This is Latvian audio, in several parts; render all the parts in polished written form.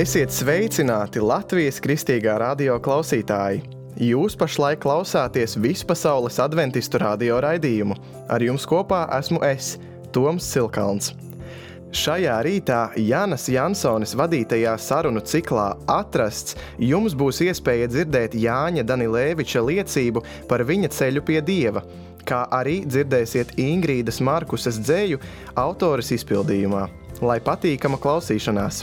Esiet sveicināti Latvijas Kristīgā radio klausītāji! Jūs pašlaik klausāties Vispasaules adventistu radio raidījumu. Ar jums kopā esmu es, Toms Silkalns. Šajā rītā Jānas Jansonis vadītajā sarunu ciklā Atrasts jums būs iespēja dzirdēt Jāņa Danilēviča liecību par viņa ceļu pie Dieva, kā arī dzirdēsiet Ingrīdas Markuses dzeju autores izpildījumā. Lai patīkama klausīšanās!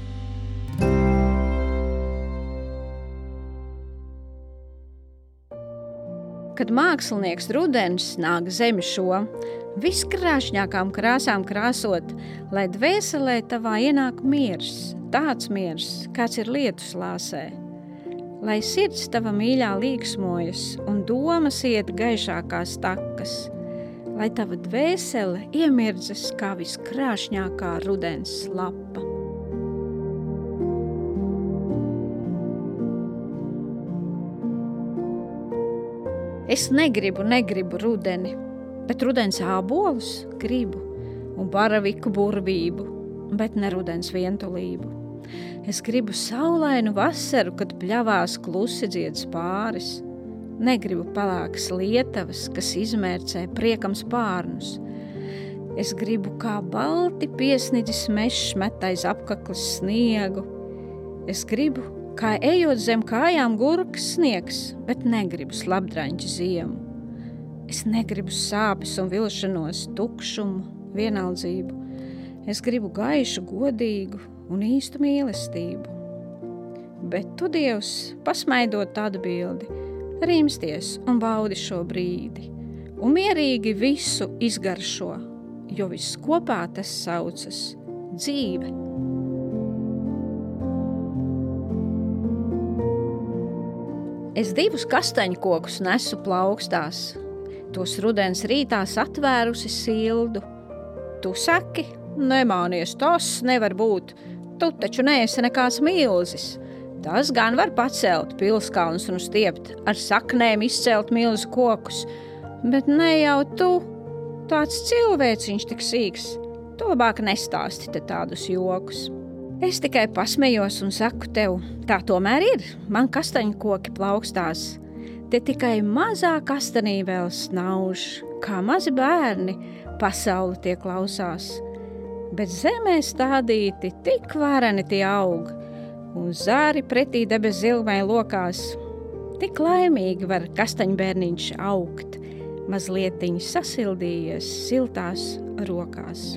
Kad mākslinieks Rudens nāk zemi šo, viskrāšņākām krāsām krāsot, lai dvēselē tavā ienāk miers, tāds miers, kāds ir lietus lāsē. Lai sirds tava mīļā līksmojas un domas iet gaišākās takas, lai tava dvēsele iemirdzas kā viskrāšņākā rudens lapa. Es negribu rudeni, bet rudens ābolus gribu un baraviku burvību, bet ne rudens vientulību. Es gribu saulainu vasaru, kad pļavās klusi dzied spāris. Negribu pelēkas lietavas, kas izmērcē priekam spārnus. Es gribu kā balti piesnidzis mešs met aiz apkakles sniegu. Es gribu, kā ejot zem kājām gurkas sniegs, bet negribu slapdraņķi ziemu. Es negribu sāpes un vilšanos, tukšumu, vienaldzību. Es gribu gaišu, godīgu un īstu mīlestību. Bet tu, Dievs, pasmaidot atbildi, rimsties un baudi šo brīdi, un mierīgi visu izgaršo, jo viss kopā tas saucas dzīve. Es 2 kastaņkokus nesu plaukstās, tos rudens rītās atvērusi sildu. Tu saki, nemānies, tas nevar būt, tu taču neesi nekāds milzis. Tas gan var pacelt pilskalnus un stiept, ar saknēm izcelt milzu kokus, bet ne jau tu, tāds cilvēciņš tik sīks, tu labāk nestāsti te tādus jokus. Es tikai pasmejos un saku tev, tā tomēr ir, man kastaņkoki plaukstās. Te tikai mazā kastanī vēl snauž, kā mazi bērni, pasauli tie klausās. Bet zemē stādīti tik vareni tie aug, un zāri pretī debes zilmai lokās. Tik laimīgi var kastaņbērniņš augt, mazlietiņ sasildījies siltās rokās.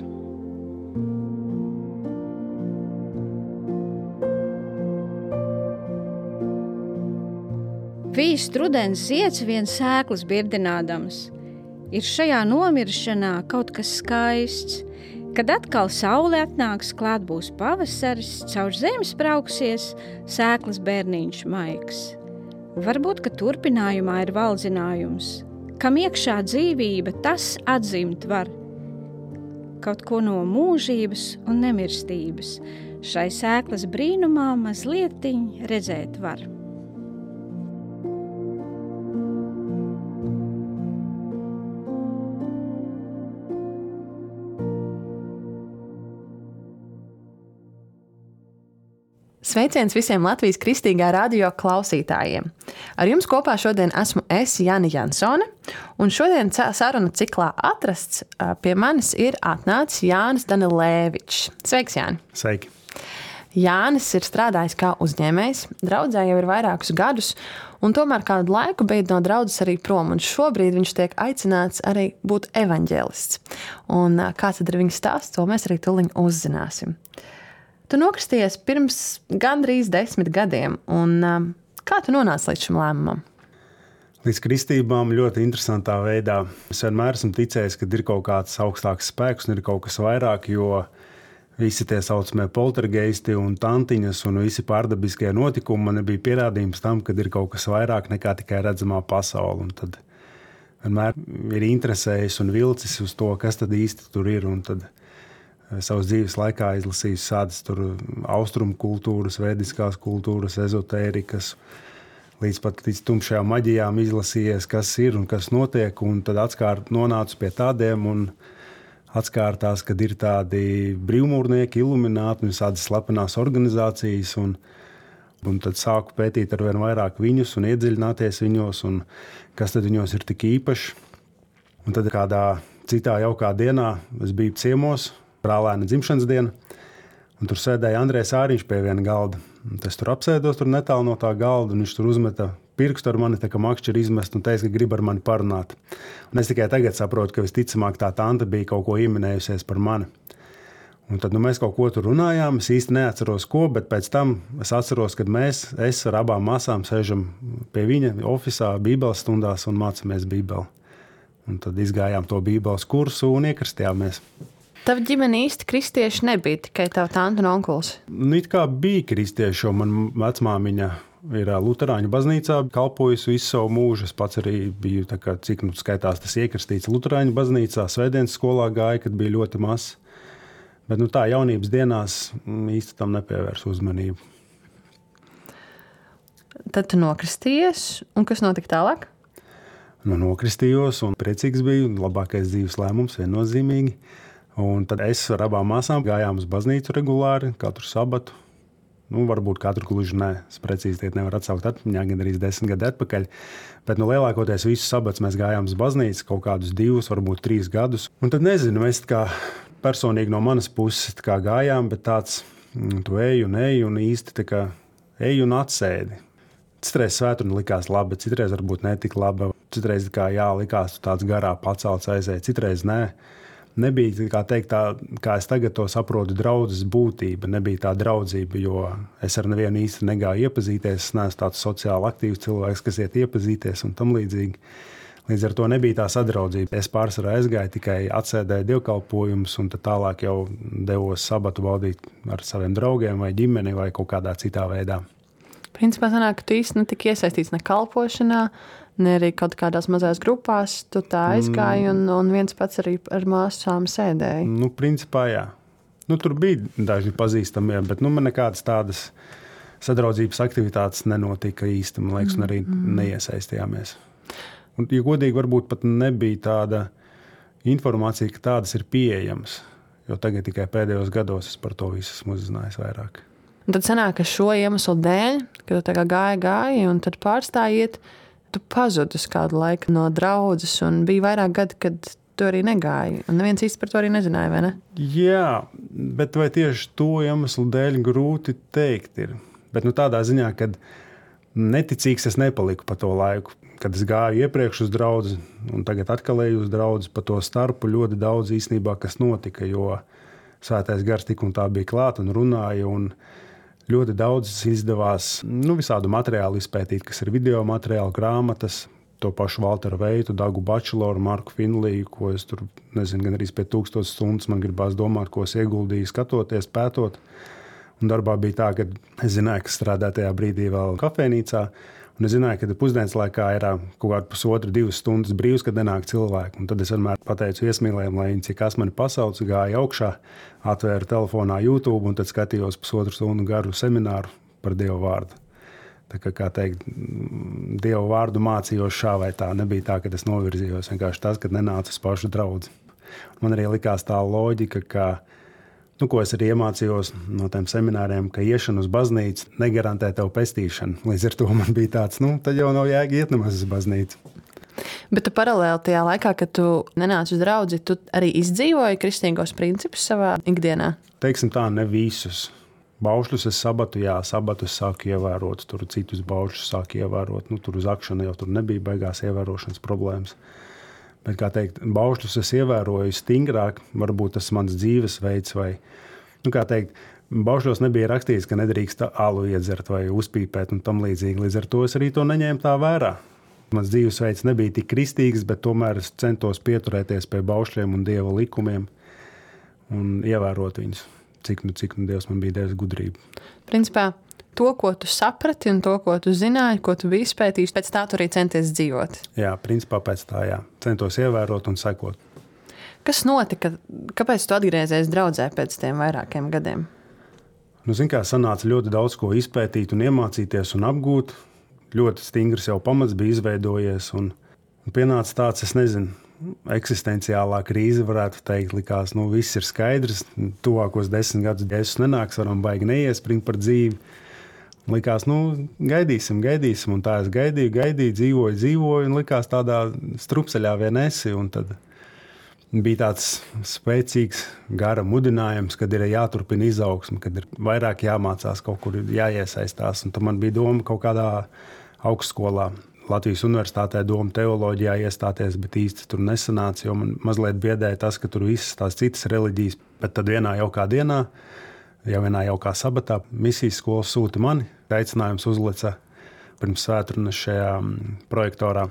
Vīst rudens zieds vien sēklas birdinādams. Ir šajā nomiršanā kaut kas skaists. Kad atkal saule atnāks, klāt būs pavasaris, caur zemi sprauksies sēklas bērniņš maigs. Varbūt, ka turpinājumā ir valdzinājums, kam iekšā dzīvība tas atzimt var. Kaut ko no mūžības un nemirstības šai sēklas brīnumā mazlietiņ redzēt var. Sveiciens visiem Latvijas Kristīgā radio klausītājiem. Ar jums kopā šodien esmu es, Jāna Jansone, un šodien saruna ciklā Atrasts pie manis ir atnācis Jānis Danilēvičs. Sveiks, Jāni! Sveiki! Jānis ir strādājis kā uzņēmējs, draudzē jau ir vairākus gadus, un tomēr kādu laiku bija no draudzes arī prom, un šobrīd viņš tiek aicināts arī būt evaņģēlists. Un kāds tad ir viņa stāsts, to mēs arī tuliņ uzzināsim. Tu nokristījies pirms gandrīz 10 gadiem, un kā tu nonāci līdz šim lēmumam? Līdz kristībām ļoti interesantā veidā. Es vienmēr esmu ticējis, ka ir kaut kāds augstāks spēks un ir kaut kas vairāk, jo visi tie saucamie poltergeisti un tantiņas un visi pārdabiskie notikumi man bija pierādījums tam, ka ir kaut kas vairāk nekā tikai redzamā pasaule. Un tad vienmēr ir interesējis un vilcis uz to, kas tad īsti tur ir, un tad savas dzīves laikā izlasījis tādas austrumu kultūras, vediskās kultūras, ezotērikas, līdz pat tumšajām maģijām izlasījies, kas ir un kas notiek, un tad atskārt nonācu pie tādiem un Atskārtās, kad ir tādi brīvmūrnieki, ilumināti un tādas slepenās organizācijas. Un tad sāku pētīt ar vien vairāk viņus un iedziļināties viņos, un kas tad viņos ir tik īpaši. Un tad kādā citā jaukā dienā es biju ciemos, brālēna dzimšanas diena, un tur sēdēja Andrejs Āriņš pie viena galda. Un es tur apsēdos tur netālu no tā galda, un viņš tur uzmeta pirkstu ar mani, tā kā makšķeri izmest, un teica, ka grib ar mani parunāt. Un es tikai tagad saprotu, ka visticamāk tā tante bija kaut ko ieminējusies par mani. Un tad mēs kaut ko tur runājām, es īsti neatceros ko, bet pēc tam es atceros, kad es ar abām māsām sēžam pie viņa ofisā, bībeles stundās un mācāmies bībeli. Un tad izgājām to bībeles kursu un iekristījāmies. Tava ģimene īsti kristieši nebija, tikai tava tante un onkulis? Nu, it kā bija kristieši, jo man vecmāmiņa ir Luterāņu baznīcā kalpojusi visu savu mūžu. Es pats arī biju, tā kā, cik skaitās tas iekristīts Luterāņu baznīcā, svētdienas skolā gāja, kad bija ļoti mazs. Bet tā jaunības dienās īsti tam nepievērs uzmanību. Tad tu nokristījies, un kas notika tālāk? Nokristījos un priecīgs biju, labākais dzīves lēmums viennozīmīgi. Un tad es ar abām māsām gājām uz baznīcu regulāri, katru sabatu. Varbūt katru gluži ne. Es precīzi nevaru atsaukt atmiņā, gan arī 10 gadu atpakaļ. Bet lielākoties visu sabats mēs gājām uz baznīcu kaut kādus 2, varbūt 3 gadus. Un tad nezinu, mēs kā personīgi no manas puses gājām, bet tāds tu eju un īsti tā kā eju un atsēdi. Citreiz svētdiena likās labi, citreiz varbūt netik labi. Citreiz likās tāds garā pacelts aizēja, citreiz nē. Nebija, kā es tagad to saprotu, draudzes būtība, nebija tā draudzība, jo es ar nevienu īsti negāju iepazīties. Es neesmu tāds sociāli aktīvs cilvēks, kas iet iepazīties un tam līdzīgi. Līdz ar to nebija tā sadraudzība. Es pārsvarā aizgāju, tikai atsēdēju dievkalpojumus un tad tālāk jau devos sabatu baudīt ar saviem draugiem vai ģimeni vai kaut kādā citā veidā. Principā sanāk, ka tu īsti netika iesaistīts ne kalpošanā, ne arī kaut kādās mazās grupās. Tu tā aizgāji un viens pats arī ar māsām sēdēji. Principā jā. Tur bija daži pazīstamie, bet man nekādas tādas sadraudzības aktivitātes nenotika īsti, man liekas, un arī neiesaistījāmies. Un, ja godīgi, varbūt pat nebija tāda informācija, ka tādas ir pieejamas, jo tagad tikai pēdējos gados es par to visu esmu uzzinājis vairāk. Un tad sanāk, ka šo iemeslu dēļ, kad tu tā kā gāji un tad pārstājiet, tu pazudi uz kādu laiku no draudzes un bija vairāk gadi, kad tu arī negāji. Un neviens īsti par to arī nezināja, vai ne? Jā, bet vai tieši to iemeslu dēļ grūti teikt ir. Bet tādā ziņā, kad neticīgs es nepaliku pa to laiku. Kad es gāju iepriekš uz draudzi un tagad atkal eju uz draudzi, pa to starpu ļoti daudz īstenībā, kas notika, jo Svētais Gars tik un tā bija klāt un runāja, un ļoti daudz izdevās visādu materiālu izpētīt, kas ir video materiāli, grāmatas, to pašu Valteru Veitu, Dagu Bačeloru, Marku Finliju, ko es tur, gan arī pie 1000 stundas man gribās domāt, ko es ieguldīju, skatoties, pētot. Un darbā bija tā, ka es zināju, ka strādāju tajā brīdī vēl kafejnīcā, un es zināju, ka pusdienas laikā ir kaut kāda 1,5–2 stundas brīvs, kad nenāk cilvēki. Un tad es vienmēr pateicu iesmīlējiem, lai viņi cik mani pasauc, gāju augšā, atvēru telefonā YouTube un tad skatījos 1,5 stundu garu semināru par Dievu vārdu. Tā kā teikt, Dievu vārdu mācījos šā vai tā. Nebija tā, ka es novirzījos vienkārši tas, kad nenācu uz pašu draudzi. Man arī likās tā loģika, ka ko es arī iemācījos no tiem semināriem, ka iešana uz baznīcu negarantē tev pestīšanu. Līdz ar to man bija tāds, tad jau nav jēga iet nemaz uz baznīcu. Bet tu paralēli tajā laikā, kad tu nenāci uz draudzi, tu arī izdzīvoji kristīgos principus savā ikdienā? Teiksim tā, ne visus. Baušļus es sabatus sāku ievērot, tur citus baušļus sāku ievērot. Tur uz akšanu jau tur nebija baigās ievērošanas problēmas. Bet, kā teikt, baušļus es ievēroju stingrāk, varbūt tas mans dzīvesveids vai, baušļos nebija rakstīts, ka nedrīkst alu iedzert vai uzpīpēt un tam līdzīgi. Līdz ar to es arī to neņēmu tā vērā. Mans dzīvesveids nebija tik kristīgs, bet tomēr es centos pieturēties pie baušļiem un Dieva likumiem un ievērot viņus, cik Dievs man bija devis gudrību. Principā, to, ko tu saprati un to, ko tu zināji, ko tu biji izpētījis, pēc tā tu arī centies dzīvot. Jā, principā pēc tā, jā. Centos ievērot un sekot. Kas notika? Kāpēc tu atgriezies draudzē pēc tiem vairākiem gadiem? Sanāca ļoti daudz ko izpētīt un iemācīties un apgūt. Ļoti stingrs jau pamats bija izveidojies un pienāca tāds, es nezinu, eksistenciālā krīze, varētu teikt, likās, viss ir skaidrs, tuvākos 10 gadus Jēzus nenāks, varam baigi neiespringt par dzīvi. Likās, gaidīsim, un tā es gaidīju, dzīvoju, un likās tādā strupceļā vien esi, un tad bija tāds spēcīgs gara mudinājums, kad ir jāturpina izaugsme, kad ir vairāk jāmācās, kaut kur jāiesaistās, un tad man bija doma kaut kādā augstskolā, Latvijas universitātē doma teoloģijā iestāties, bet īsti tur nesanāca, jo man mazliet biedēja tas, ka tur visas tās citas reliģijas, bet tad vienā jaukā dienā, vienā jaukā sabatā misijas skola sūta mani, aicinājums uzlica pirms svētrunas šajā projektorā.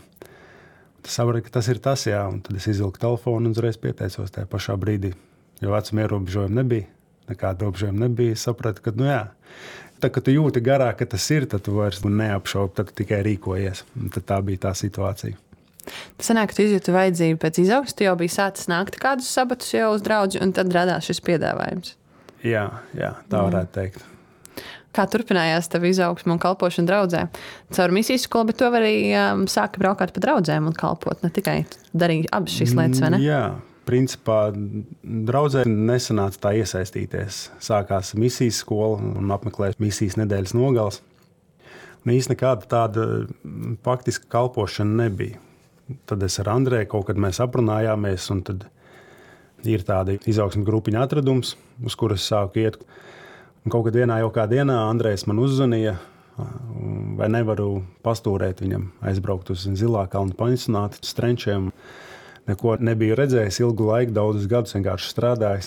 Es sapratu, ka tas ir tas, jā, un tad es izvilku telefonu un uzreiz pieteicos tajā pašā brīdī, jo vecuma ierobežojumi nebija, nekāda ierobežojuma nebija. Es sapratu, ka, jā, tad, kad tu jūti garā, ka tas ir, tad tu vairs neapšaubi, tad tikai rīkojies. Un tad tā bija tā situācija. Tas sanāk, ka tu izjūti vajadzību pēc izaugsmes, tu jau biji sācis nākt kādus sabatus jau uz draudzi, un tad radās šis piedāvājums. Jā, tā varētu teikt. Kā turpinājās tava izaugsme un kalpošana draudzē? Caur misijas skolu, bet tu arī sāki braukāt pa draudzēm un kalpot, ne tikai darīji abas šīs lietas, vai ne? Jā, principā draudzē nesanāca tā iesaistīties. Sākās misijas skola un apmeklēja misijas nedēļas nogals. Un īsti nekāda tāda faktiska kalpošana nebija. Tad es ar Andreju kaut kad mēs aprunājāmies, un tad ir tāda izaugsmes grupiņa atradums, uz kuras sāku iet. Un kaut kad vienā jaukā dienā Andrejs man uzzvanīja, vai nevaru pastūrēt viņam, aizbraukt uz Zilā kalna pansionātu, uz Trenčiem. Neko nebiju redzējis ilgu laiku, daudzus gadus vienkārši strādājis.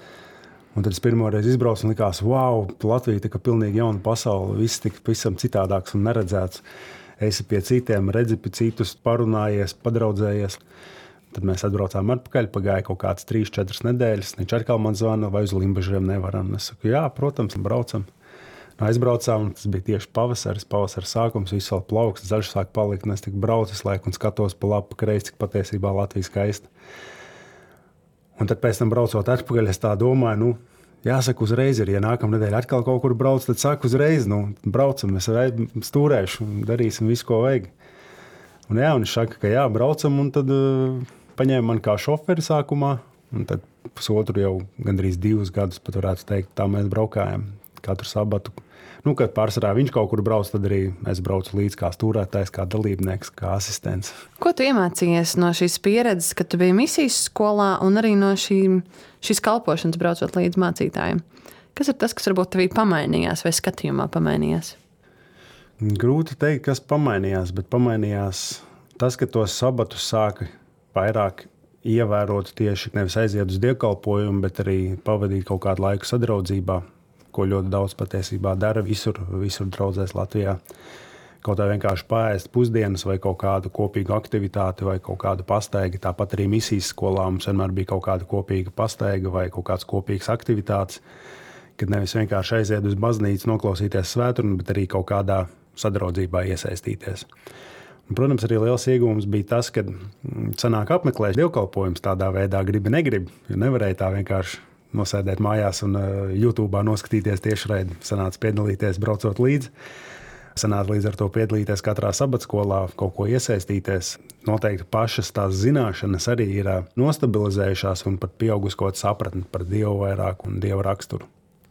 Un tad es pirmoreiz izbraucu un likās, wow, Latvija tika pilnīgi jauna pasaule, viss tika pavisam citādāks un neredzēts. Esi pie citiem, redzi pie citus, parunājies, padraudzējies. Tad mēs atbraucām atpakaļ, pagāja kaut kāds 3-4 nedēļas. Viņš atkal man zvana, vai uz Limbažiem nevaram. Es saku, jā, protams, braucam. Aizbraucām, tas bija tieši pavasara sākums, viss vēl plauks, zaļš sāk palikt. Es tik braucu visu laiku un skatos pa labi, pa kreisi, cik patiesībā Latvija skaista. Un tad pēc tam braucot atpakaļ, es tā domāju, jāsaka uzreiz ir, ja nākamā nedēļa atkal kaut kur brauc, tad saku uzreiz, braucam, es stūrēšu un darīsim visu, ko vajag. Un viņš saka, ka jā, braucam, un tad paņēma man kā šoferi sākumā, un tad pusotru jau gandrīz 2 gadus, pat varētu teikt, tā mēs braukājam katru sabatu. Kad pārsvarā viņš kaut kur brauc, tad arī es braucu līdz kā stūrētājs, kā dalībnieks, kā asistents. Ko tu iemācījies no šīs pieredzes, kad tu biji misijas skolā un arī no šīs kalpošanas braucot līdz mācītājiem? Kas ir tas, kas varbūt tevī pamainījās vai skatījumā pamainījās? Grūti teikt, kas pamainījās, bet pamainījās tas, ka tos sabatus sāka vairāk ievērot tieši nevis aiziet uz dievkalpojumu, bet arī pavadīt kaut kādu laiku sadraudzībā, ko ļoti daudz patiesībā dara visur draudzēs Latvijā. Kaut kā vienkārši paēst pusdienas vai kaut kādu kopīgu aktivitāti vai kaut kādu pastaigi. Tāpat arī misijas skolā mums vienmēr bija kaut kāda kopīga pastaiga vai kaut kāds kopīgs aktivitātes, kad nevis vienkārši aiziet uz baznīcu, noklausīties svētrunu, bet arī kaut kādā sadraudzībā iesaistīties. Un, protams, arī liels iegūms bija tas, ka sanāk apmeklēt dievkalpojumus tādā veidā, gribi, negribi, jo nevarēja tā vienkārši nosēdēt mājās un YouTube noskatīties tiešraidi. Sanāca piedalīties, braucot līdzi. Sanāca līdz ar to piedalīties katrā sabatskolā, kaut ko iesaistīties. Noteikti pašas tās zināšanas arī ir nostabilizējušās un pat pieaugusi kaut sapratni par Dievu vairāk un Dieva raksturu.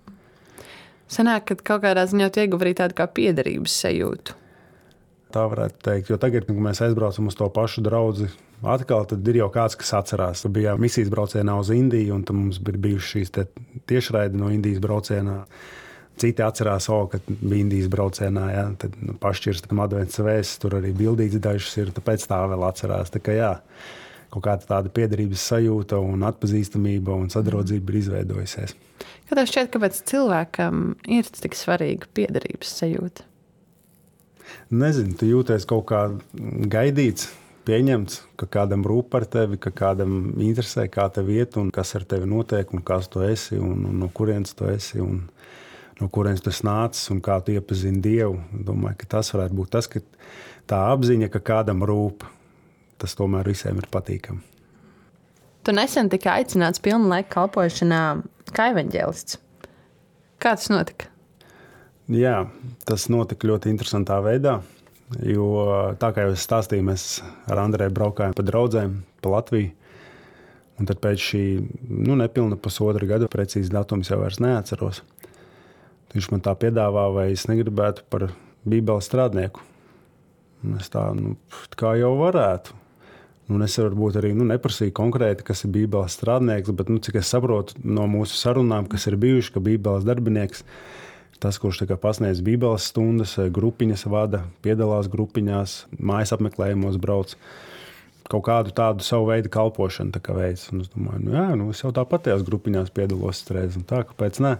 Sanāk, ka kaut kādā ziņā ieguva arī tādu kā piederības sajūtu. Tā varētu teikt, jo tagad, kad mēs aizbraucam uz to pašu draudzi, atkal tad ir jau kāds, kas atcerās. Tad bija misijas braucienā uz Indiju, un tad mums bija bijušas šīs tiešraidi no Indijas braucienā. Citi atcerās, ka bija Indijas braucienā, ja, tad pašķirstam adventas vēsts, tur arī bildītas dažas ir, tāpēc tā vēl atcerās. Tā kā jā, kaut kāda tāda piederības sajūta un atpazīstamība un sadraudzība ir izveidojusies. Kā tev šķiet, kāpēc cilvēkam ir tik svarīga piederības sajūta? Nezinu, tu jūties kaut kā gaidīts, pieņemts, ka kādam rūp par tevi, ka kādam interesē, kā tev iet un kas ar tevi notiek un kas tu esi un no kurienes tu esi un no kurienes tu esi nācis un kā tu iepazini Dievu. Domāju, ka tas varētu būt tas, ka tā apziņa, ka kādam rūp, tas tomēr visiem ir patīkami. Tu nesen tika aicināts pilna laika kalpošanā kā evaņģēlists. Kā tas notika? Jā, tas notika ļoti interesantā veidā. Jo tā kā jau es stāstīju, mēs ar Andreju braukājām pa draudzēm, pa Latviju. Un tad pēc šī nepilna pusotra gada, precīzi datums jau vairs neatceros, viņš man tā piedāvā, vai es negribētu par bībeles strādnieku. Un es tā, kā jau varētu. Un es varbūt arī neprasīju konkrēti, kas ir bībeles strādnieks, bet cik es saprotu no mūsu sarunām, kas ir bijuši, ka bībeles darbinieks tas, kurš pasniedz bībeles stundas, grupiņas vada, piedalās grupiņās, mājas apmeklējumos brauc. Kaut kādu tādu savu veidu kalpošanu veids. Un es domāju, es jau tāpat tajās grupiņās piedalos reiz, un tā, kāpēc ne?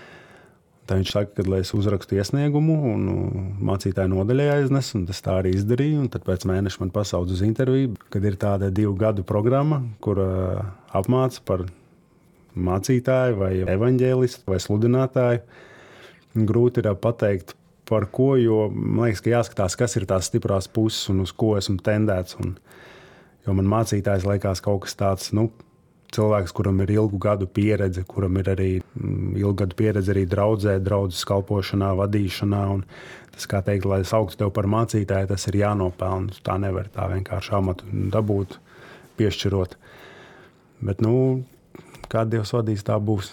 Tā viņš saka, ka lai es uzrakstu iesniegumu un mācītāju nodaļai aiznes, un tas tā arī izdarīju. Un tad pēc mēneša man pasauc uz interviju, kad ir tāda 2 gadu programma, kur apmāca par mācītāju vai evaņģēlistu vai sludinātāju. Grūti ir pateikt, par ko, jo man liekas, ka jāskatās, kas ir tās stiprās puses un uz ko esmu tendēts. Jo man mācītājs liekas kaut kas tāds, cilvēks, kuram ir ilgu gadu pieredze, kuram ir arī ilgu gadu pieredze arī draudzē, draudzes kalpošanā, vadīšanā. Un tas, kā teikt, lai sauktu tev par mācītāju, tas ir jānopelna. Tā nevar tā vienkārši amatu dabūt, piešķirot. Bet, kā Dievs vadīs, tā būs.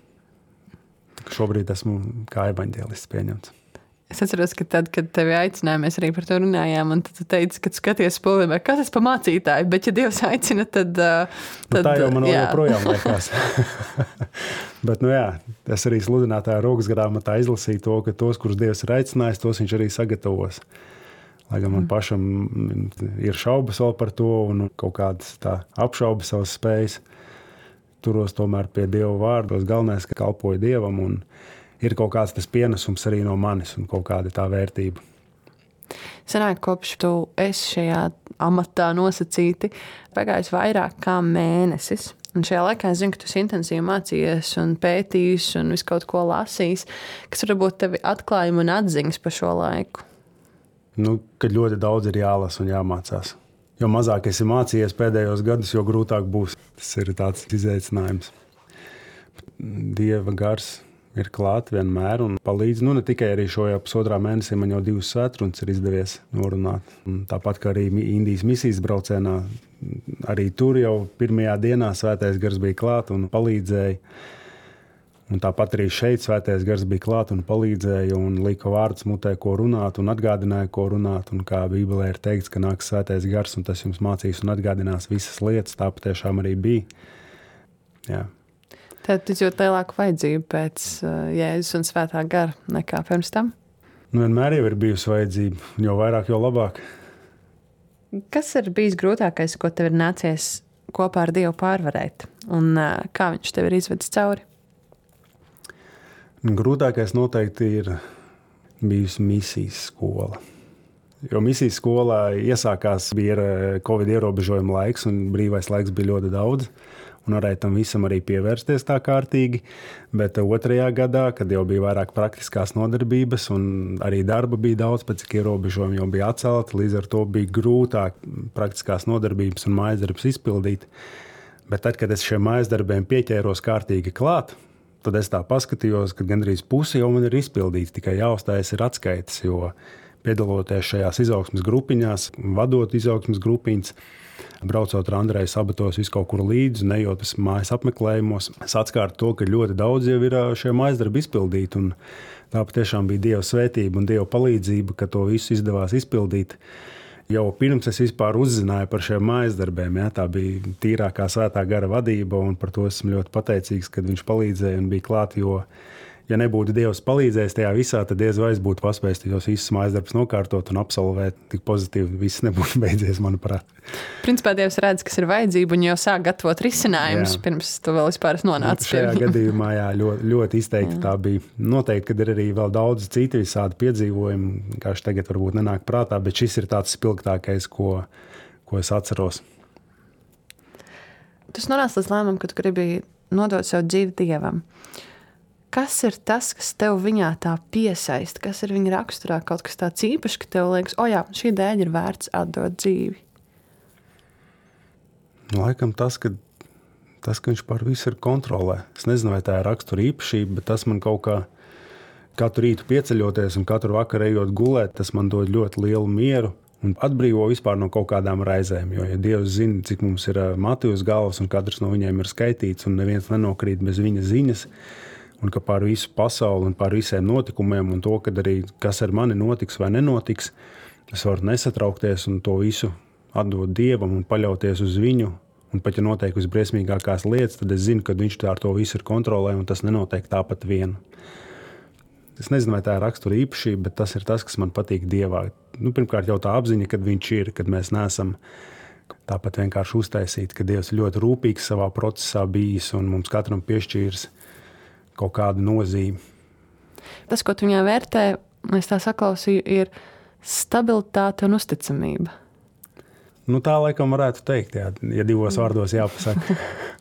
Šobrīd esmu kā evaņģēlists pieņemts. Es atceros, ka tad, kad tevi aicināja, mēs arī par to runājām, un tad tu teici, ka tu skaties spolījumā, kas es pa mācītāju, bet ja Dievs aicina, tad tā jau man joprojām liekas. Bet, es arī sludinātāju rokas grāmatā izlasīju to, ka tos, kurus Dievs ir aicinājis, tos viņš arī sagatavos. Lai gan man pašam ir šaubas vēl par to un kaut kādas tā apšaubas savas spējas, turos tomēr pie Dieva vārdos. Galvenais, ka kalpoju Dievam un ir kaut kāds tas pienesums arī no manis un kaut kāda tā vērtība. Sanāk, kopš tu esi šajā amatā nosacīti, pagājis vairāk kā mēnesis. Un šajā laikā es zinu, ka tu intensīvi mācījies un pētījis un visu kaut ko lasījis. Kas varbūt tevi atklājumi un atziņas par šo laiku? Kad ļoti daudz ir jālasa un jāmācās. Jo mazāk esi mācījies pēdējos gadus, jo grūtāk būs. Tas ir tāds izaicinājums. Dieva gars ir klāt vienmēr un palīdz. Ne tikai arī šo jau pusotrā mēnesī, man jau 2 svētrunas ir izdevies norunāt. Un tāpat kā arī Indijas misijas braucienā, arī tur jau pirmajā dienā svētais gars bija klāt un palīdzēja. Un tāpat arī šeit svētais gars bija klāt un palīdzēja un lika vārdus mutē, ko runāt un atgādināja, ko runāt. Un kā Bībelē ir teikts, ka nāks svētais gars un tas jums mācīs un atgādinās visas lietas, tā patiešām arī bija. Jā. Tad tu jūti lielāku vajadzību pēc Jēzus un svētā gara nekā pirms tam? Vienmēr jau ir bijusi vajadzība, jo vairāk, jo labāk. Kas ir bijis grūtākais, ko tev ir nācies kopā ar Dievu pārvarēt? Un kā viņš tev ir izvedis cauri? Grūtākais noteikti ir bijusi misijas skola. Jo misijas skolā iesākās bija Covid ierobežojuma laiks un brīvais laiks bija ļoti daudz. Un varēja tam visam arī pievērsties tā kārtīgi. Bet 2. gadā, kad jau bija vairāk praktiskās nodarbības un arī darba bija daudz, pēc cik ierobežojumi jau bija atcelti, līdz ar to bija grūtāk praktiskās nodarbības un mājasdarbus izpildīt. Bet tad, kad es šiem mājasdarbiem pieķēros kārtīgi klāt, tad es tā paskatījos, ka gandrīz pusi jau man ir izpildīts, tikai jāuzstājas ir atskaites, jo piedaloties šajās izaugsmes grupiņās, vadot izaugsmes grupiņas, braucot ar Andreju sabatos visu kaut kur līdzi, nejot mājas apmeklējumos, es atkārtu to, ka ļoti daudz jau ir šie mājasdarbi izpildīti. Un tā patiešām bija Dieva svētība un Dieva palīdzība, ka to visu izdevās izpildīt. Jau pirms es vispār uzzināju par šiem mājasdarbiem, tā bija tīrākā svētā gara vadība, un par to esmu ļoti pateicīgs, kad viņš palīdzēja un bija klāt, jo ja nebūtu Dievs palīdzējis tajā visā, tad diez vai es būtu paspējis tos visus mājasdarbus nokārtot un absolvēt tik pozitīvi. Viss nebūtu beidzies, manuprāt. Principā Dievs redz, kas ir vajadzība un jau sāk gatavot risinājumus, pirms tu vēl vispār nonāci pie. Šajā gadījumā ļoti izteikti tā bija. Noteikti, kad ir arī vēl daudz citu visādi piedzīvojumi, kā tagad varbūt nenāk prātā, bet šis ir tāds spilgtākais, ko es atceros. Tu nonāci līdz lēmumam, ka tu gribi nodot savu dzīvi Dievam. Kas ir tas, kas tev viņā tā piesaista? Kas ir viņa raksturā? Kaut kas tāds īpašs, ka tev liekas, jā, šī dēļ ir vērts atdot dzīvi. Laikam tas, ka viņš par visu ir kontrolē. Es nezinu, vai tā ir rakstura īpašība, bet tas man kaut kā katru rītu pieceļoties un katru vakaru ejot gulēt, tas man dod ļoti lielu mieru un atbrīvo vispār no kaut kādām raizēm. Jo, ja Dievs zina, cik mums ir mati uz galvas un katrs no viņiem ir skaitīts un neviens nenokrīt bez viņa ziņas, un ka pār visu pasauli un pār visiem notikumiem un to, kad arī kas ar mani notiks vai nenotiks, es varu nesatraukties un to visu atdot Dievam un paļauties uz viņu. Un pat ja notiek visbriesmīgākās lietas, tad es zinu, ka viņš tā ar to visu ir kontrolē un tas nenotiek tāpat vien. Es nezinu, vai tā ir rakstura īpašība, bet tas ir tas, kas man patīk Dievā. Pirmkārt jau tā apziņa, kad viņš ir, kad mēs neesam tāpat vienkārši uztaisīti, ka Dievs ļoti rūpīgs savā procesā bijis un mums katram piešķīrs kaut kādu nozīmi. Tas, ko tu viņā vērtē, es tā saklausīju, ir stabilitāte un uzticamība. Tā laikam varētu teikt, jā, ja divos vārdos jāpasaka.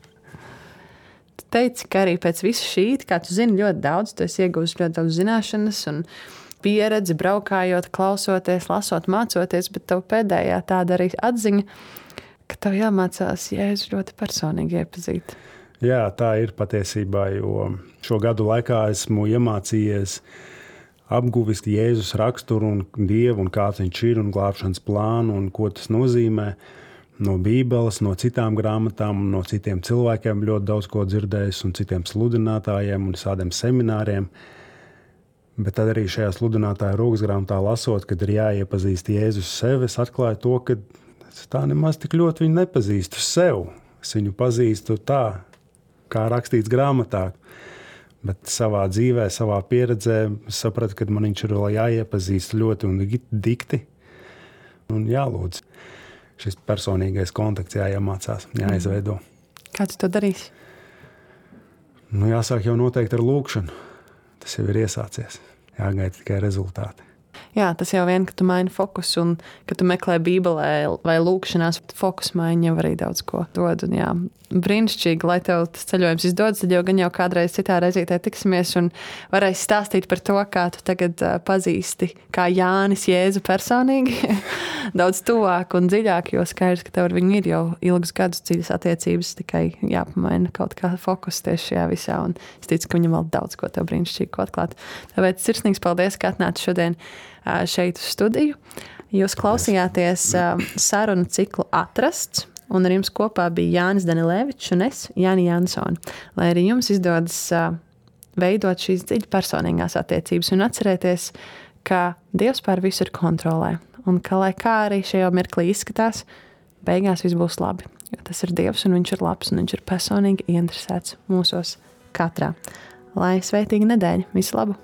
Tu teici, ka arī pēc visa šī, kā tu zini ļoti daudz, tu esi iegūst ļoti daudz zināšanas un pieredzi, braukājot, klausoties, lasot, mācoties, bet tev pēdējā tāda arī atziņa, ka tev jāmācās Jēzu ļoti personīgi iepazīt. Jā, tā ir patiesībā, jo šo gadu laikā esmu iemācījies apguvis Jēzus raksturu un Dievu un kāds viņš ir un glābšanas plānu un ko tas nozīmē no Bībeles, no citām grāmatām, no citiem cilvēkiem ļoti daudz ko dzirdējis un citiem sludinātājiem un tādiem semināriem. Bet tad arī šajā sludinātāja rokas grāmatā lasot, kad ir jāiepazīst Jēzus sevi, es atklāju to, ka es tā nemaz tik ļoti viņu nepazīstu sev. Es viņu pazīstu tā, kā rakstīts grāmatā. Bet savā dzīvē, savā pieredzē sapratu, ka man viņš ir vēl jāiepazīst ļoti un dikti un jālūdz. Šis personīgais kontakts jāiemācās, jāizveido. Kā tu to darīsi? Jāsāk jau noteikti ar lūkšanu. Tas jau ir iesācies. Jāgaida tikai rezultāti. Jā, tas jau vien, ka tu maini fokusu un ka tu meklē Bībelē vai lūkšanās, fokus maiņa jau arī daudz ko dod. Un jā, brīnišķīgi, lai tev tas ceļojums izdodas, tad jau gan jau kādreiz citā reizītē tiksimies un varēsi stāstīt par to, kā tu tagad pazīsti kā Jānis Jēzu personīgi, daudz tuvāk un dziļāk, jo skaidrs, ka tev ar viņu ir jau ilgus gadus dziļas attiecības, tikai jāpamaina kaut kā fokus tieši šajā visā. Un es ticu, ka viņam vēl daudz ko tev brīnišķīgi ko atklāt. Tāpēc sirsnīgs paldies, ka atnāci šodien šeit uz studiju. Jūs klausījāties sarunu ciklu Atrasts, un ar jums kopā bija Jānis Danilevičs un es, Jāni Jansone. Lai arī jums izdodas veidot šīs dziļi personīgās attiecības un atcerēties, ka Dievs pār visu ir kontrolē, un ka, lai kā arī šajā mirklī izskatās, beigās viss būs labi, jo tas ir Dievs un viņš ir labs un viņš ir personīgi ieinteresēts mūsos katrā. Lai svētīga nedēļa, visu labu!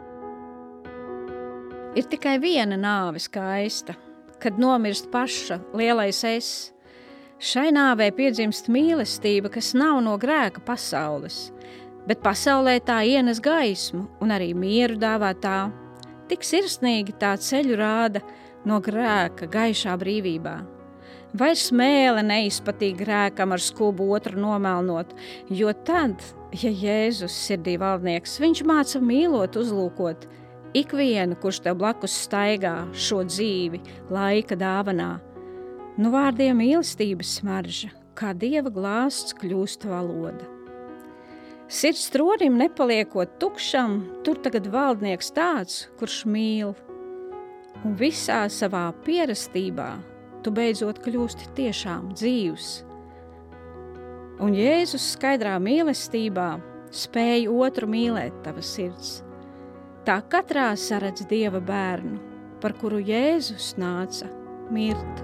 Ir tikai viena nāve skaista, kad nomirst paša lielais es. Šai nāvē piedzimst mīlestība, kas nav no grēka pasaules, bet pasaulē tā ienes gaismu un arī mieru dāvā tā. Tik sirsnīgi tā ceļu rāda no grēka gaišā brīvībā. Vairs mēle neizpatīk grēkam ar skubu otru nomelnot, jo tad, ja Jēzus sirdī valdnieks, viņš māca mīlot, uzlūkot, ikvienu, kurš tev blakus staigā šo dzīvi laika dāvanā. Nu vārdiem mīlestības smarža, kā Dieva glāsts kļūst valoda. Sirds tronim nepaliekot tukšam, tur tagad valdnieks tāds, kurš mīl. Un visā savā pierastībā tu beidzot kļūsti tiešām dzīvs. Un Jēzus skaidrā mīlestībā spēj otru mīlēt tava sirds. Tā katrā saredz Dieva bērnu, par kuru Jēzus nāca mirt.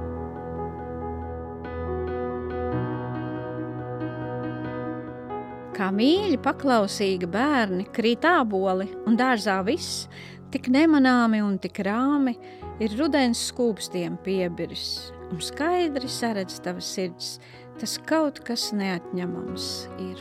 Kā mīļi paklausīgi bērni krīt āboli un dārzā viss, tik nemanāmi un tik rāmi, ir rudens skūpstiem piebiris, un skaidri saredz tava sirds, tas kaut kas neatņemams ir.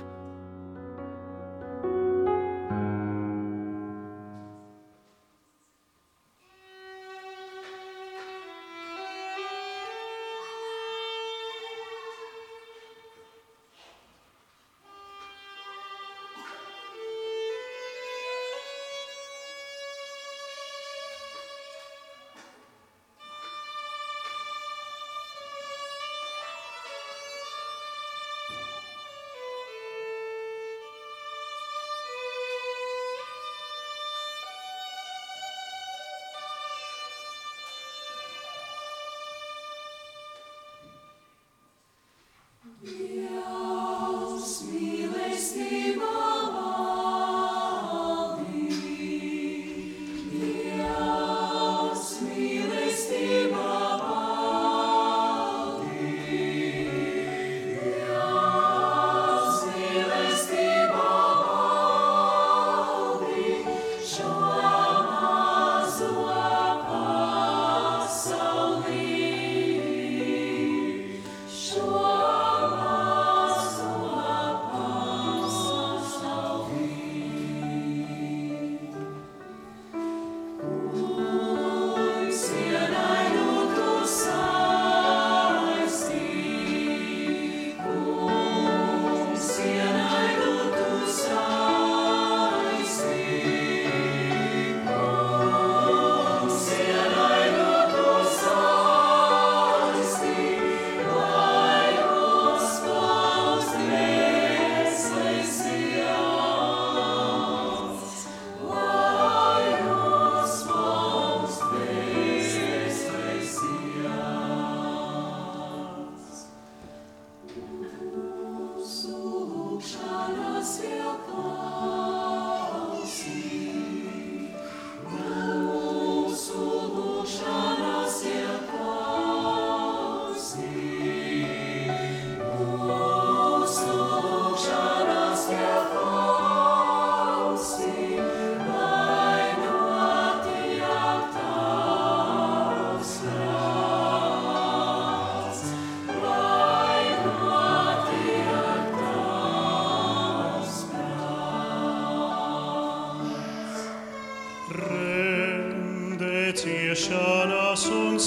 un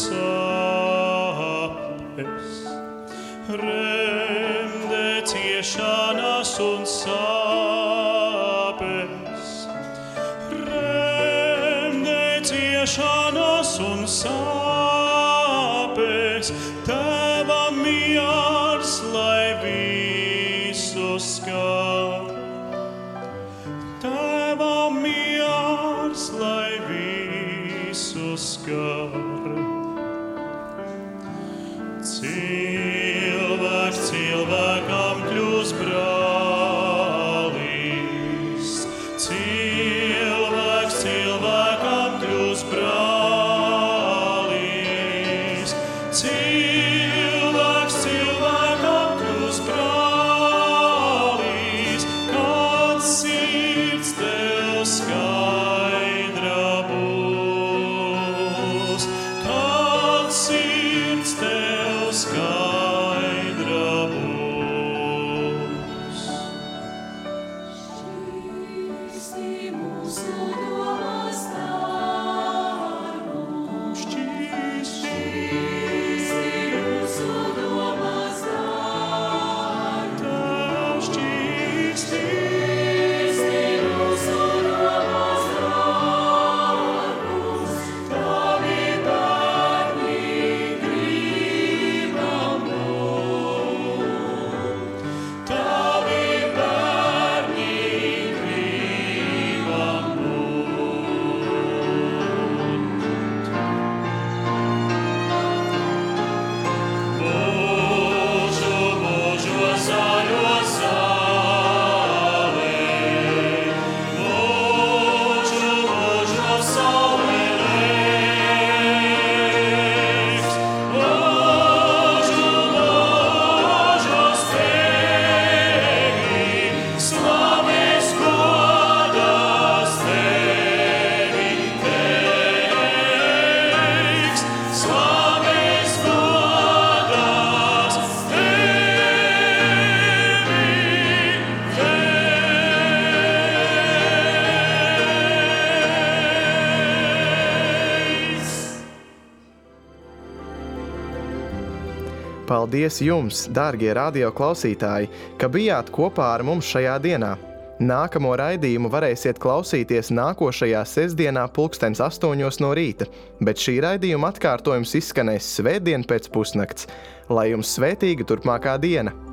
sāpes, remdē ciešanas un sāpes, remdē ciešanas un sāpes, Tava miers, lai visu skar. Tava miers, lai visu skar. Cilvēks cilvēkam kļūs brālis, cilvēks cilvēkam kļūs brālis, cilvēks cilvēkam kļūs brālis, kad sirds tev skaidra būs, kad sirds tev skaidra būs. Šķīsti mūsu domas darbus, šķīsti mūsu domas darbus, Tev šķīsti mūsu domas darbus, Tavi bērni gribam būt, Tavi bērni gribam būt. Mūžu, mūžu zaļo zālē, mūžu, mūžu saule liegs, mūžu, mūžu steigi, slavēs godas Tevi teiks, slavēs godas teiks. Paldies jums, dārgie radio klausītāji, ka bijāt kopā ar mums šajā dienā. Nākamo raidījumu varēsiet klausīties nākošajā sestdienā 8:00 no rīta, bet šī raidījuma atkārtojums izskanēs svētdien pēc pusnakts. Lai jums svētīga turpmākā diena!